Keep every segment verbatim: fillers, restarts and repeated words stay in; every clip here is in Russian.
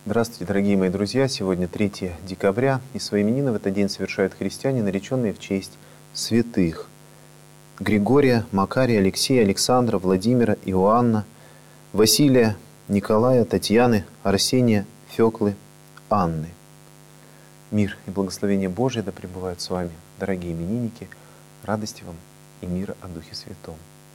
Здравствуйте, дорогие мои друзья! Сегодня третье декабря, и свои именины в этот день совершают христиане, нареченные в честь святых: Григория, Макария, Алексея, Александра, Владимира, Иоанна, Василия, Николая, Татьяны, Арсения, Феклы, Анны. Мир и благословение Божие да пребывают с вами, дорогие именинники, радости вам и мира о Духе Святом.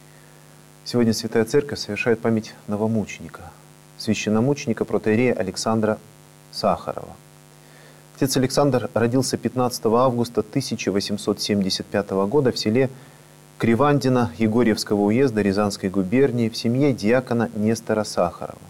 Сегодня Святая Церковь совершает память новомученика, священномученика протоиерея Александра Сахарова. Отец Александр родился пятнадцатого августа тысяча восемьсот семьдесят пятого года в селе Кривандино Егорьевского уезда Рязанской губернии в семье диакона Нестора Сахарова.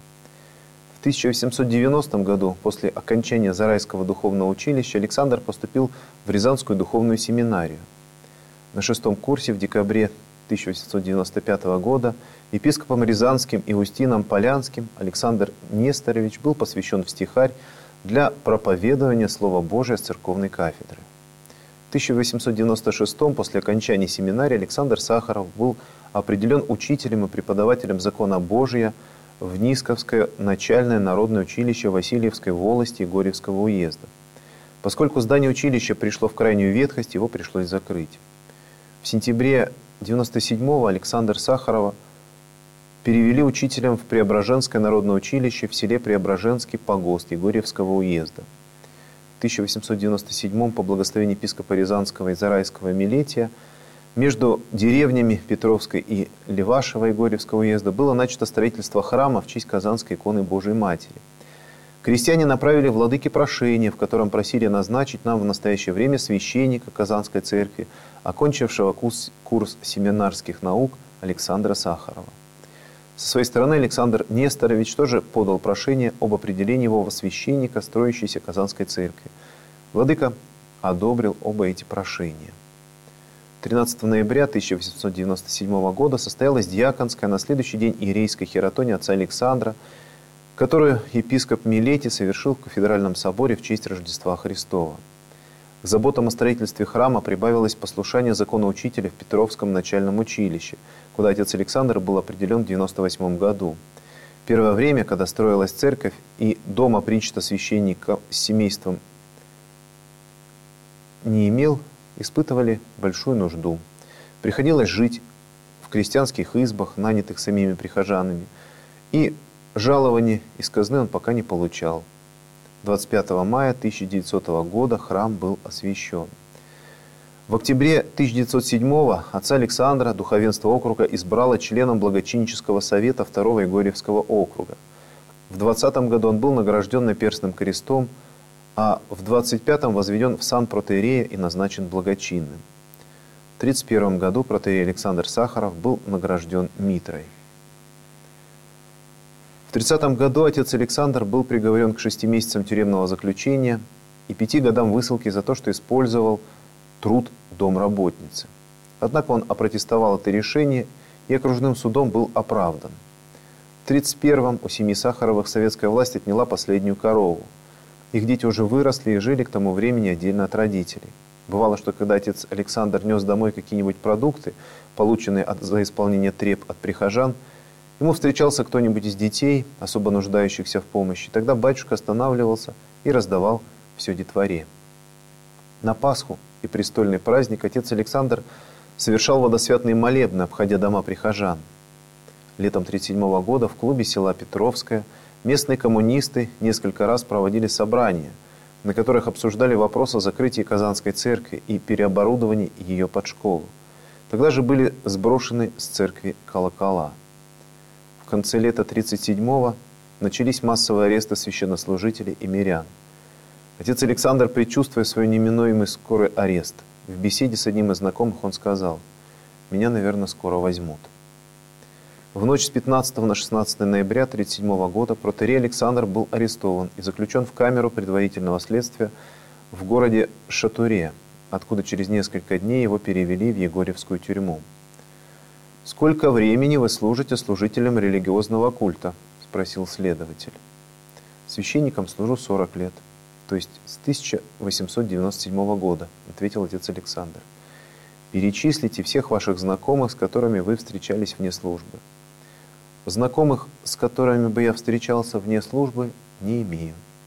В тысяча восемьсот девяностом году, после окончания Зарайского духовного училища, Александр поступил в Рязанскую духовную семинарию. На шестом курсе в декабре тысяча восемьсот девяносто пятого года епископом Рязанским Иустином Полянским Александр Несторович был посвящен в стихарь для проповедования Слова Божия с церковной кафедры. В тысяча восемьсот девяносто шестом, после окончания семинарии, Александр Сахаров был определен учителем и преподавателем закона Божия в Нисковское начальное народное училище Васильевской волости Егорьевского уезда. Поскольку здание училища пришло в крайнюю ветхость, его пришлось закрыть. В сентябре девяносто седьмого Александра Сахарова перевели учителем в Преображенское народное училище в селе Преображенский погост Егорьевского уезда. В тысяча восемьсот девяносто седьмом по благословению епископа Рязанского и Зарайского Милетия между деревнями Петровской и Левашева Егорьевского уезда было начато строительство храма в честь Казанской иконы Божией Матери. Крестьяне направили владыке прошение, в котором просили назначить нам в настоящее время священника Казанской церкви, окончившего курс, курс семинарских наук Александра Сахарова. Со своей стороны Александр Несторович тоже подал прошение об определении его во священника строящейся Казанской церкви. Владыка одобрил оба эти прошения. тринадцатого ноября тысяча восемьсот девяносто седьмого года состоялась диаконская, на следующий день иерейская хератония отца Александра, которую епископ Милетий совершил в кафедральном соборе в честь Рождества Христова. К заботам о строительстве храма прибавилось послушание законоучителя в Петровском начальном училище, куда отец Александр был определен в девяносто восьмом году. Первое время, когда строилась церковь и дома принчата священника с семейством не имел, испытывали большую нужду. Приходилось жить в крестьянских избах, нанятых самими прихожанами, и жалований из казны он пока не получал. двадцать пятого мая тысяча девятисотого года храм был освящен. В октябре тысяча девятьсот седьмого отца Александра духовенство округа избрало членом благочиннического совета второго Егорьевского округа. В двадцатом году он был награжден наперстным крестом, а в двадцать пятом возведен в сан протоиерея и назначен благочинным. В тридцать первом году протоиерей Александр Сахаров был награжден митрой. В тридцатом году отец Александр был приговорен к шести месяцам тюремного заключения и пяти годам высылки за то, что использовал труд домработницы. Однако он опротестовал это решение и окружным судом был оправдан. В тридцать первом у семьи Сахаровых советская власть отняла последнюю корову. Их дети уже выросли и жили к тому времени отдельно от родителей. Бывало, что когда отец Александр нес домой какие-нибудь продукты, полученные от, за исполнение треб от прихожан, ему встречался кто-нибудь из детей, особо нуждающихся в помощи. Тогда батюшка останавливался и раздавал все детворе. На Пасху и престольный праздник отец Александр совершал водосвятные молебны, обходя дома прихожан. Летом тридцать седьмого года в клубе села Петровское местные коммунисты несколько раз проводили собрания, на которых обсуждали вопрос о закрытии Казанской церкви и переоборудовании ее под школу. Тогда же были сброшены с церкви колокола. В конце лета тридцать седьмого начались массовые аресты священнослужителей и мирян. Отец Александр, предчувствуя свой неминуемый скорый арест, в беседе с одним из знакомых он сказал: «Меня, наверное, скоро возьмут». В ночь с пятнадцатого на шестнадцатое ноября тридцать седьмого года протоиерей Александр был арестован и заключен в камеру предварительного следствия в городе Шатуре, откуда через несколько дней его перевели в Егорьевскую тюрьму. «Сколько времени вы служите служителем религиозного культа?» – спросил следователь. «Священником служу сорок лет, то есть с тысяча восемьсот девяносто седьмого года», – ответил отец Александр. «Перечислите всех ваших знакомых, с которыми вы встречались вне службы». «Знакомых, с которыми бы я встречался вне службы, не имею»,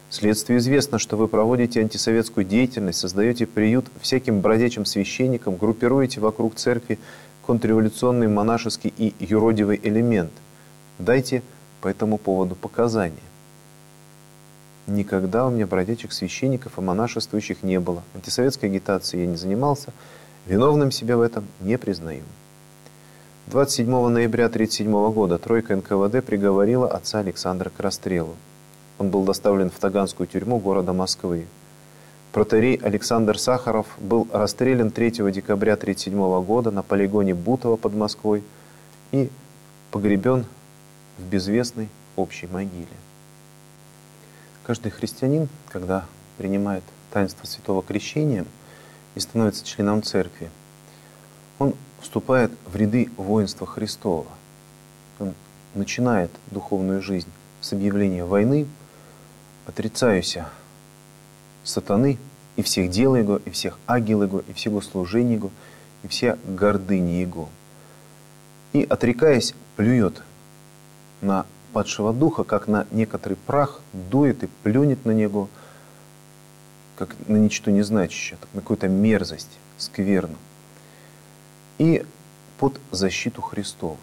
Следствию известно, что вы проводите антисоветскую деятельность, создаете приют всяким бродячим священникам, группируете вокруг церкви контрреволюционный, монашеский и юродивый элемент. Дайте по этому поводу показания. Никогда у меня бродячих священников и монашествующих не было. Антисоветской агитацией я не занимался, виновным себя в этом не признаю. двадцать седьмого ноября тысяча девятьсот тридцать седьмого года тройка эн ка вэ дэ приговорила отца Александра к расстрелу. Он был доставлен в Таганскую тюрьму города Москвы. Протоиерей Александр Сахаров был расстрелян третьего декабря тысяча девятьсот тридцать седьмого года на полигоне Бутово под Москвой и погребен в безвестной общей могиле. Каждый христианин, когда принимает таинство Святого Крещения и становится членом церкви, он вступает в ряды воинства Христова. Он начинает духовную жизнь с объявления войны, отрицаюся сатаны и всех дел его, и всех агил его, и всего служения его, и вся гордыни его. И, отрекаясь, плюет на падшего духа, как на некоторый прах, дует и плюнет на него, как на ничто не значащее, на какую-то мерзость, скверну. И под защиту Христову.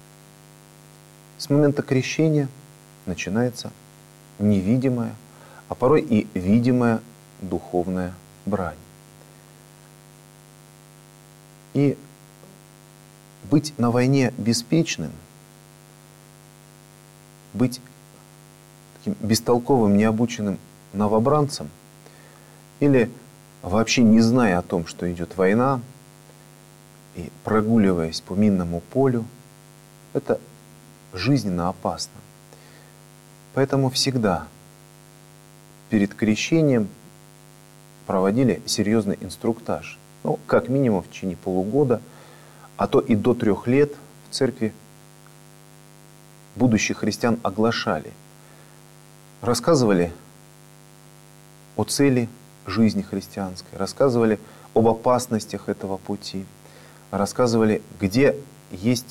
С момента крещения начинается невидимая, а порой и видимая духовная брань. И быть на войне беспечным, быть таким бестолковым, необученным новобранцем или вообще не зная о том, что идет война, и прогуливаясь по минному полю, это жизненно опасно. Поэтому всегда перед крещением проводили серьезный инструктаж. Ну, как минимум в течение полугода, а то и до трех лет в церкви будущих христиан оглашали. Рассказывали о цели жизни христианской, рассказывали об опасностях этого пути, рассказывали, где есть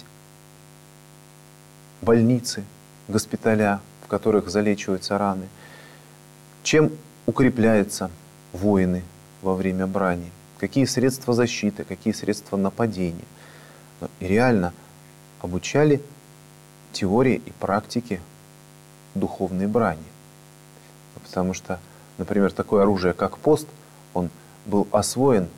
больницы, госпиталя, в которых залечиваются раны, чем укрепляются воины во время брани, какие средства защиты, какие средства нападения. И реально обучали теории и практике духовной брани. Потому что, например, такое оружие, как пост, он был освоен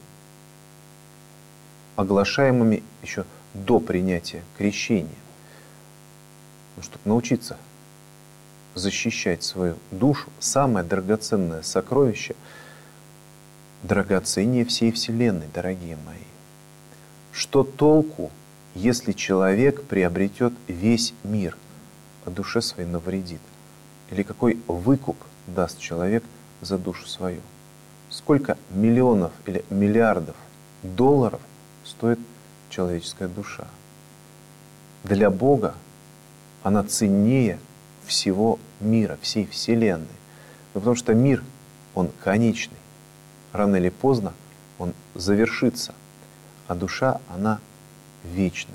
оглашаемыми еще до принятия крещения. Ну, чтобы научиться защищать свою душу, самое драгоценное сокровище, драгоценнее всей Вселенной, дорогие мои. Что толку, если человек приобретет весь мир, а душе своей навредит? Или какой выкуп даст человек за душу свою? Сколько миллионов или миллиардов долларов стоит человеческая душа? Для Бога она ценнее всего мира, всей Вселенной. Ну, потому что мир, он конечный. Рано или поздно он завершится, а душа, она вечная.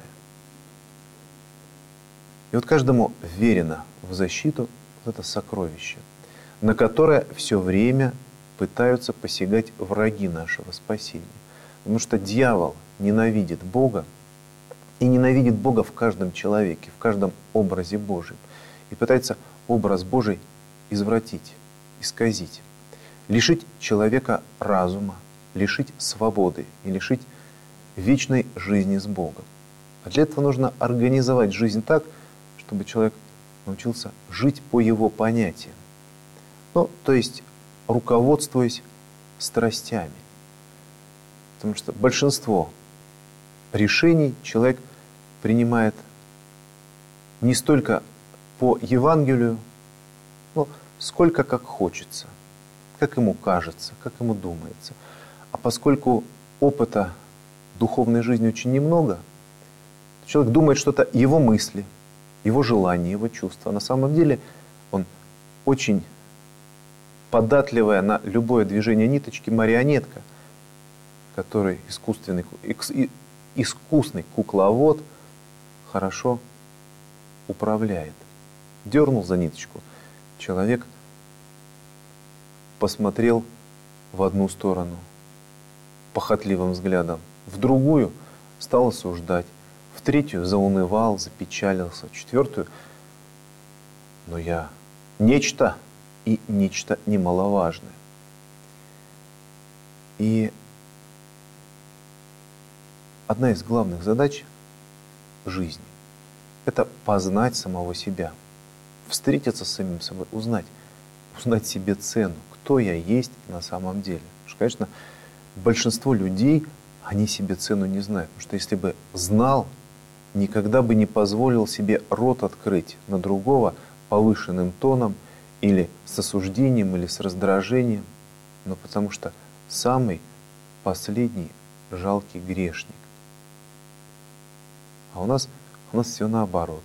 И вот каждому верено в защиту вот это сокровище, на которое все время пытаются посягать враги нашего спасения. Потому что дьявол ненавидит Бога и ненавидит Бога в каждом человеке, в каждом образе Божьем. И пытается образ Божий извратить, исказить, лишить человека разума, лишить свободы и лишить вечной жизни с Богом. А для этого нужно организовать жизнь так, чтобы человек научился жить по его понятиям. Ну, то есть руководствуясь страстями. Потому что большинство решений человек принимает не столько по Евангелию, ну, сколько как хочется, как ему кажется, как ему думается. А поскольку опыта духовной жизни очень немного, человек думает, что это его мысли, его желания, его чувства. А на самом деле он очень податливая на любое движение ниточки марионетка, который искусственный, искусный кукловод хорошо управляет. Дернул за ниточку, человек посмотрел в одну сторону похотливым взглядом, в другую стал осуждать, в третью заунывал, запечалился, в четвертую, но я нечто и нечто немаловажное. И одна из главных задач жизни – это познать самого себя, встретиться с самим собой, узнать, узнать себе цену, кто я есть на самом деле. Потому что, конечно, большинство людей, они себе цену не знают. Потому что если бы знал, никогда бы не позволил себе рот открыть на другого повышенным тоном или с осуждением, или с раздражением. Но потому что самый последний жалкий грешник. А у нас, у нас все наоборот.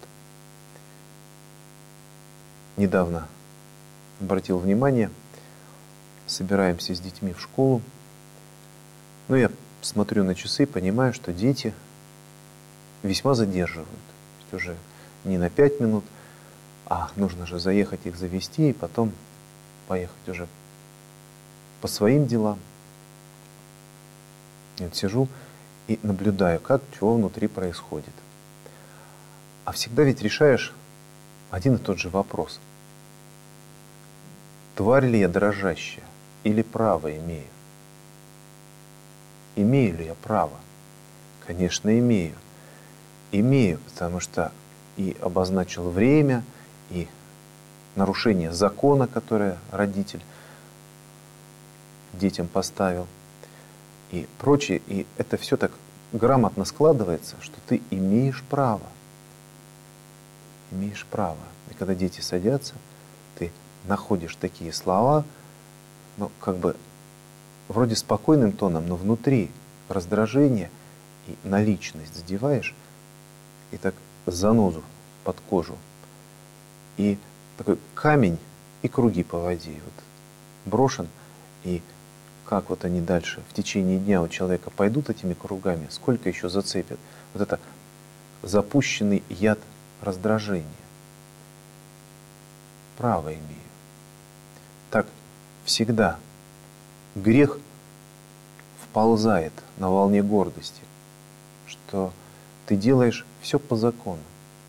Недавно обратил внимание, собираемся с детьми в школу. Ну, я смотрю на часы, понимаю, что дети весьма задерживают. То есть уже не на пять минут, а нужно же заехать их завести и потом поехать уже по своим делам. И вот сижу и наблюдаю, как чего внутри происходит. А всегда ведь решаешь один и тот же вопрос. Тварь ли я дрожащая или право имею? Имею ли я право? Конечно, имею. Имею, потому что и обозначил время, и нарушение закона, которое родитель детям поставил, и прочее. И это все так грамотно складывается, что ты имеешь право. Имеешь право. И когда дети садятся, ты находишь такие слова, ну, как бы вроде спокойным тоном, но внутри раздражение и на личность задеваешь, и так занозу под кожу. И такой камень и круги по воде вот брошен, и как вот они дальше в течение дня у человека пойдут этими кругами, сколько еще зацепят. Вот это запущенный яд раздражения. Право имею. Так всегда грех вползает на волне гордости, что ты делаешь все по закону.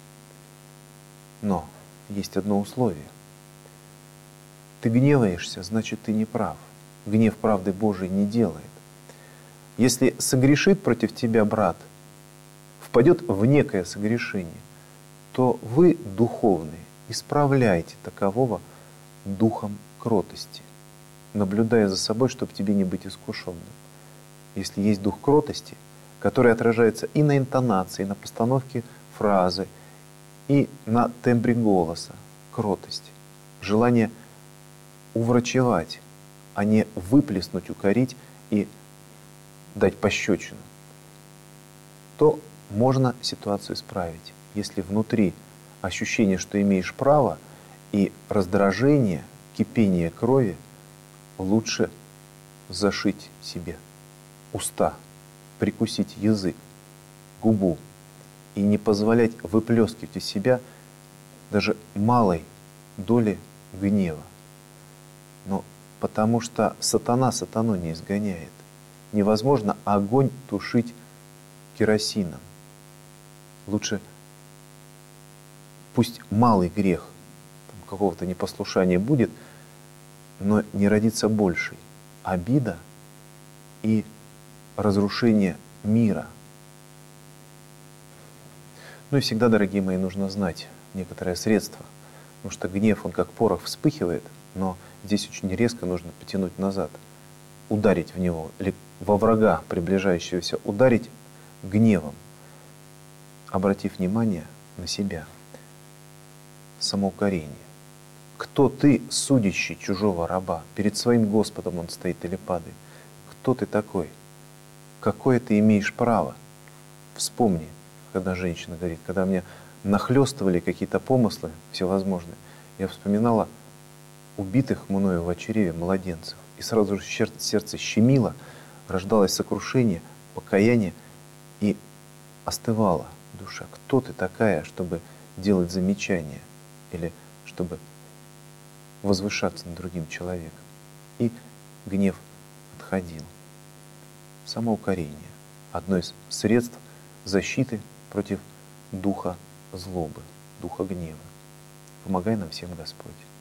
Но есть одно условие. Ты гневаешься, значит, ты не прав. Гнев правды Божией не делает. Если согрешит против тебя брат, впадет в некое согрешение, то вы, духовные, исправляйте такового духом кротости, наблюдая за собой, чтобы тебе не быть искушенным. Если есть дух кротости, который отражается и на интонации, и на постановке фразы, и на тембре голоса, кротость, желание уврачевать, а не выплеснуть, укорить и дать пощечину, то можно ситуацию исправить. Если внутри ощущение, что имеешь право, и раздражение, кипение крови, лучше зашить себе уста, прикусить язык, губу и не позволять выплескивать из себя даже малой доли гнева. Но потому что сатана сатану не изгоняет. Невозможно огонь тушить керосином. Лучше пусть малый грех какого-то непослушания будет, но не родится больший. Обида и разрушение мира. Ну и всегда, дорогие мои, нужно знать некоторое средство, потому что гнев, он как порох вспыхивает, но здесь очень резко нужно потянуть назад, ударить в него, или во врага приближающегося, ударить гневом, обратив внимание на себя. Самоукорение. Кто ты, судящий чужого раба? Перед своим Господом он стоит или падает. Кто ты такой? Какое ты имеешь право? Вспомни, когда женщина говорит, когда мне нахлестывали какие-то помыслы всевозможные, я вспоминала убитых мною в чреве младенцев. И сразу же сердце щемило, рождалось сокрушение, покаяние, и остывала душа. Кто ты такая, чтобы делать замечания или чтобы возвышаться над другим человеком? и гнев отходил. Самоукорение – одно из средств защиты против духа злобы, духа гнева. Помогай нам всем, Господь.